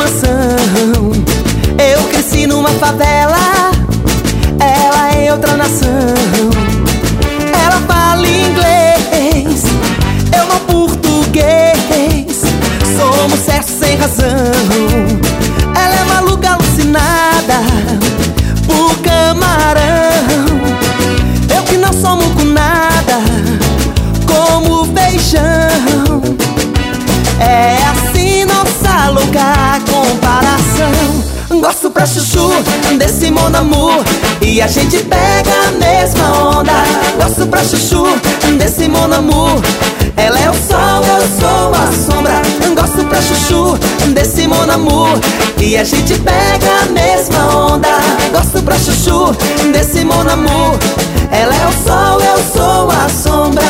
mansão. Eu cresci numa favela, ela é outra nação. Ela fala inglês, eu não português. Somos certos sem razão. Ela é maluca, alucinada por camarão. Eu que não somo com nada, como feijão. É assim nossa louca comparação. Gosto pra chuchu desse mon amour e a gente pega a mesma onda. Gosto pra chuchu desse mon amour, ela é o sol, eu sou a sombra. Gosto pra chuchu desse mon amour e a gente pega a mesma onda. Gosto pra chuchu desse mon amour, ela é o sol, eu sou a sombra.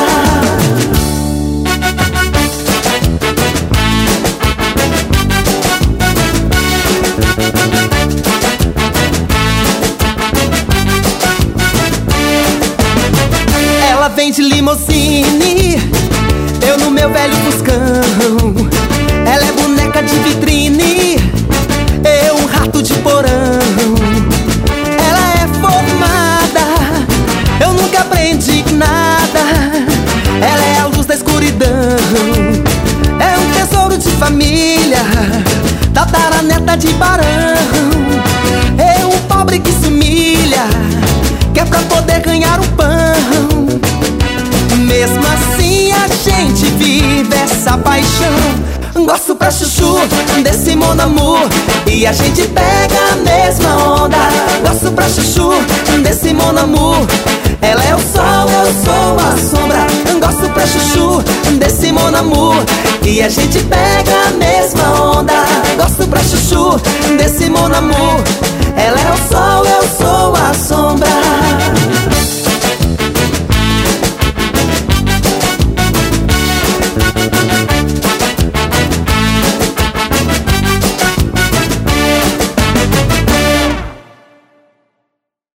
Ela vem de limousine, eu no meu velho Fuscão. Ela é boneca de vitrine, eu um rato de porão. Ela é formada, eu nunca aprendi nada. Ela é a luz da escuridão, é um tesouro de família, tataraneta de barão. É um pobre que se humilha, que é pra poder ganhar um pão. Mesmo assim a gente vive essa paixão. Gosto pra chuchu desse mon amour e a gente pega a mesma onda. Gosto pra chuchu desse mon amour, ela é o sol, eu sou a sombra. Gosto pra chuchu desse mon amour e a gente pega a mesma onda. Gosto pra chuchu desse mon amour, ela é o sol,